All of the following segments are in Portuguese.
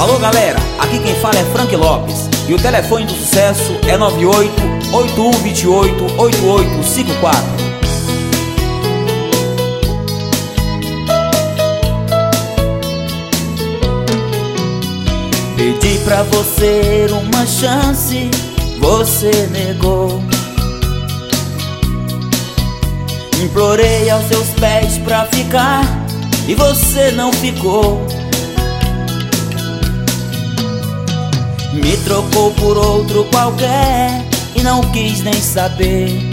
Alô galera, aqui quem fala é Frank Lopes e o telefone do sucesso é 98-8128-8854. Pedi pra você uma chance, você negou. Implorei aos seus pés pra ficar e você não ficou. Me trocou por outro qualquer e não quis nem saber.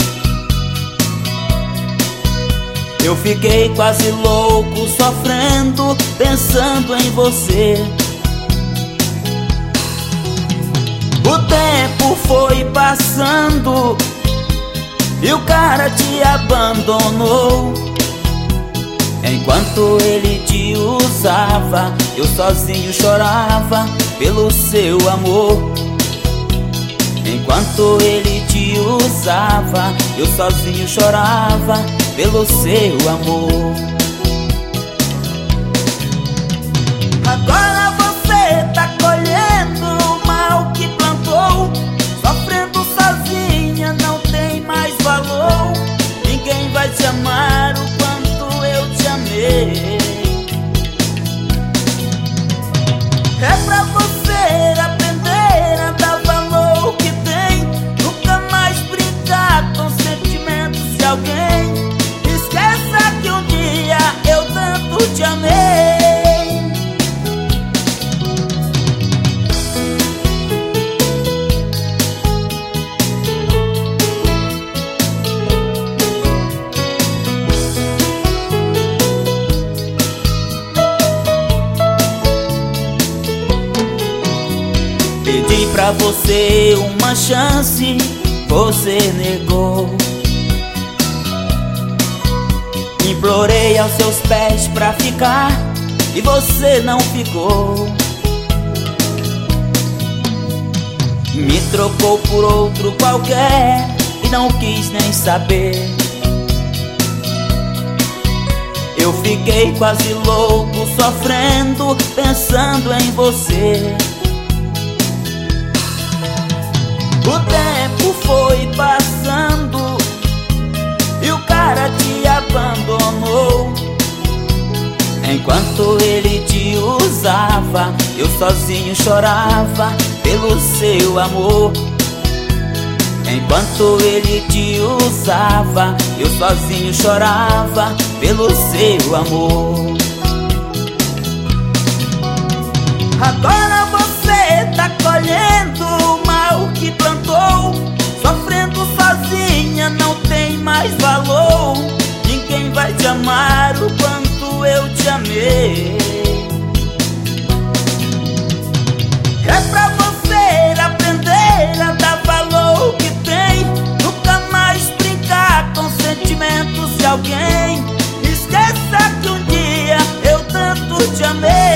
Eu fiquei quase louco, sofrendo, pensando em você. O tempo foi passando e o cara te abandonou. Enquanto ele te usava, eu sozinho chorava pelo seu amor. Enquanto ele te usava, eu sozinho chorava pelo seu amor. Agora você tá colhendo o mal que plantou, sofrendo sozinha, não tem mais valor. Ninguém vai te amar o quanto eu te amei. É pra você aprender a dar valor que tem, nunca mais brincar com sentimentos de alguém. Esqueça que um dia eu tanto te amei. Pedi pra você uma chance, você negou. Implorei aos seus pés pra ficar e você não ficou. Me trocou por outro qualquer e não quis nem saber. Eu fiquei quase louco, sofrendo, pensando em você. O tempo foi passando e o cara te abandonou. Enquanto ele te usava, eu sozinho chorava pelo seu amor. Enquanto ele te usava, eu sozinho chorava pelo seu amor. Agora você tá colhendo o mal que plantou, sofrendo sozinha, não tem mais valor. Ninguém vai te amar o quanto eu te amei. É pra você aprender a dar valor que tem, nunca mais brincar com sentimentos de alguém. Esqueça que um dia eu tanto te amei.